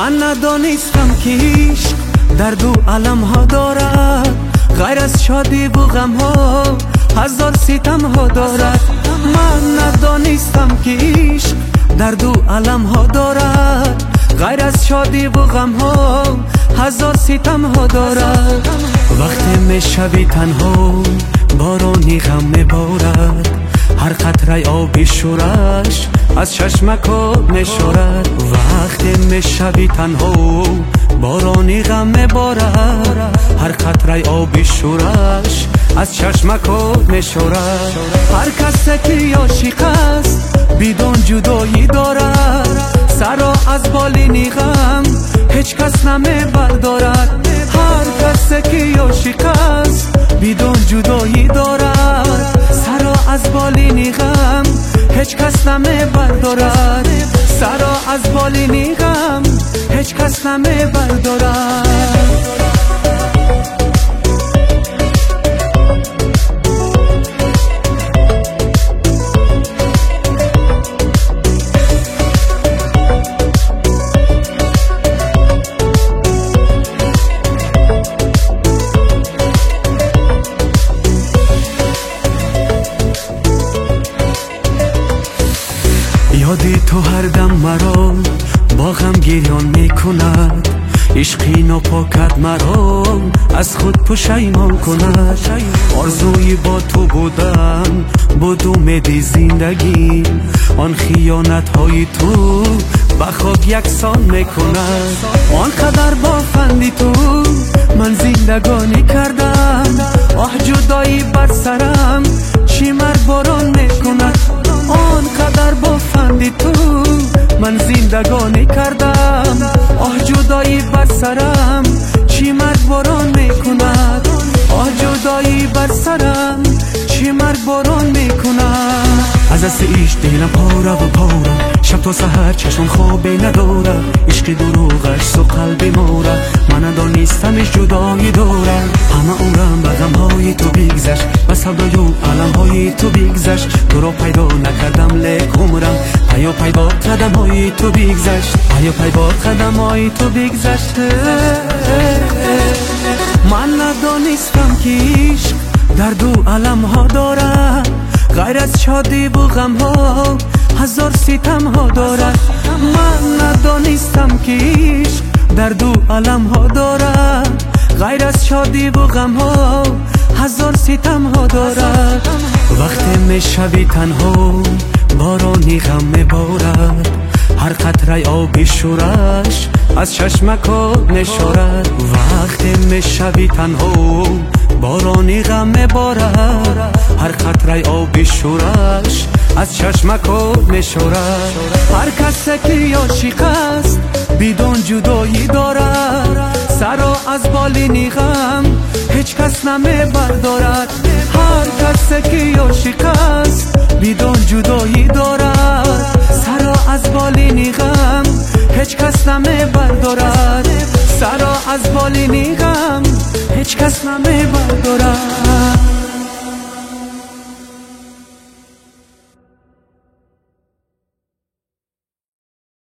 من ندانستم که عشق درد و علم ها دارد، غیر از شادی و غم ها هزار ستم ها دارد. من ندانستم که عشق درد و علم ها دارد، غیر از شادی و غم ها هزار ستم ها دارد. وقتی میشوی تنها بارانی غم میبارد، هر قطره آبی شورش از چشمکات میشورد. وقتی میشوی تنها بارانی غم میبارد، هر قطره آبی شورش از چشمکات میشورد. هر کسی که عاشق است بدون جدایی دارد، سرا از بالین غم هیچ کس نمیبردارد. هر کسی که عاشق است بدون جدایی دارد، سرا از بالین غم هیچ کس نمیبردارد. سرا از بالین غم هیچ کس نمیبردارد. یادی تو هر دم مرا با غم گریان میکند، عشقی ناپاکت مرا از خود پشیمان کند. آرزوی با تو بودن بود امید زندگی، آن خیانت های تو به خود یکسان میکند. آنقدر با فندی تو من زندگانی کردم، آه جدایی بر سرم چی مرباران میکند. آنقدر با فندی تو من زندگانی کردم، آه جدایی بر سرم چی مرباران میکند. آه جدایی بر سرم چی مرباران میکند. از دست عشق دلم پاره و پاره، شب تا سحر چشم خوابی نداره. عشق دروغش سو قلبی ماره، من ندانستمش جدایی داره. همه عمرم به غمهای تو بگذشت، به سودای و علمهای تو بگذشت. تو را پیدا نکردم لیک عمرم پیا پی با قدمهای تو بگذشت، پیا پی با قدمهای تو بگذشت. من ندانستم که عشق درد و علم ها دارد، غیر از شادی و غم ها هزار ستم ها دارد. من ندانستم که عشق درد و علم ها دارد، غیر از شادی و غم ها هزار ستم ها دارد. وقتی میشوی تنها بارانی غم میبارد، هر قطره آبی شورش از چشمکات میشورد. وقتی میشوی تنها بارانی غم میبارد، هر قطره آبی شورش از چشمکات میشورد. هر کسی که عاشق است بدون جدایی دارد، سرا از بالین غم هیچ کس نمیبردارد. هر کسی که عاشق است بدون جدایی دارد، سرا از بالین غم هیچ کس نمیبردارد. سرا از بالین غم هیچ کس نمیبردارد.